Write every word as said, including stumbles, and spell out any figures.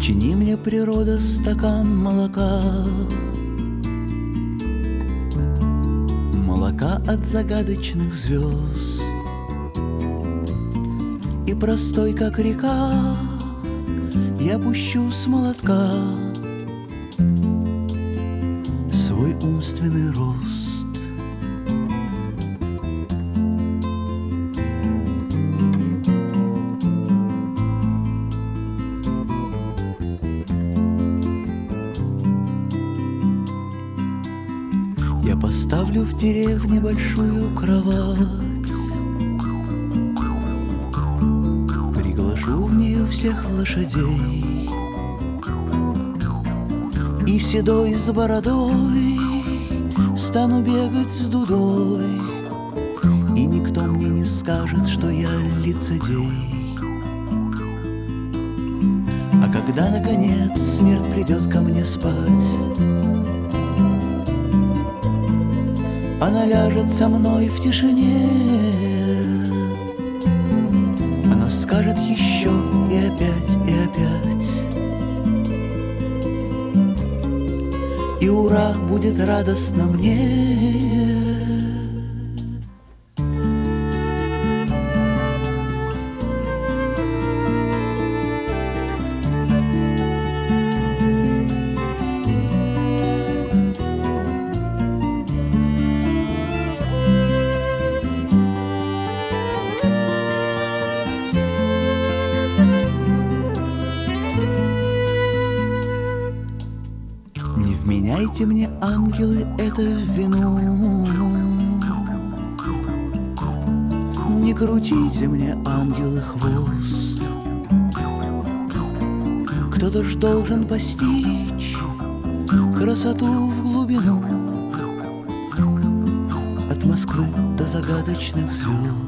Чини мне, природа, стакан молока, молока от загадочных звезд. И простой, как река, я пущу с молотка свой умственный рост. Я поставлю в деревне большую кровать, приглашу в нее всех лошадей, и седой с бородой стану бегать с дудой, и никто мне не скажет, что я лицедей. А когда, наконец, смерть придет ко мне спать, она ляжет со мной в тишине, она скажет еще и опять, и опять, и ура, будет радостно мне. Не вменяйте мне, ангелы, это в вину, не крутите мне, ангелы, хвост. Кто-то ж должен постичь красоту в глубину, от Москвы до загадочных звезд.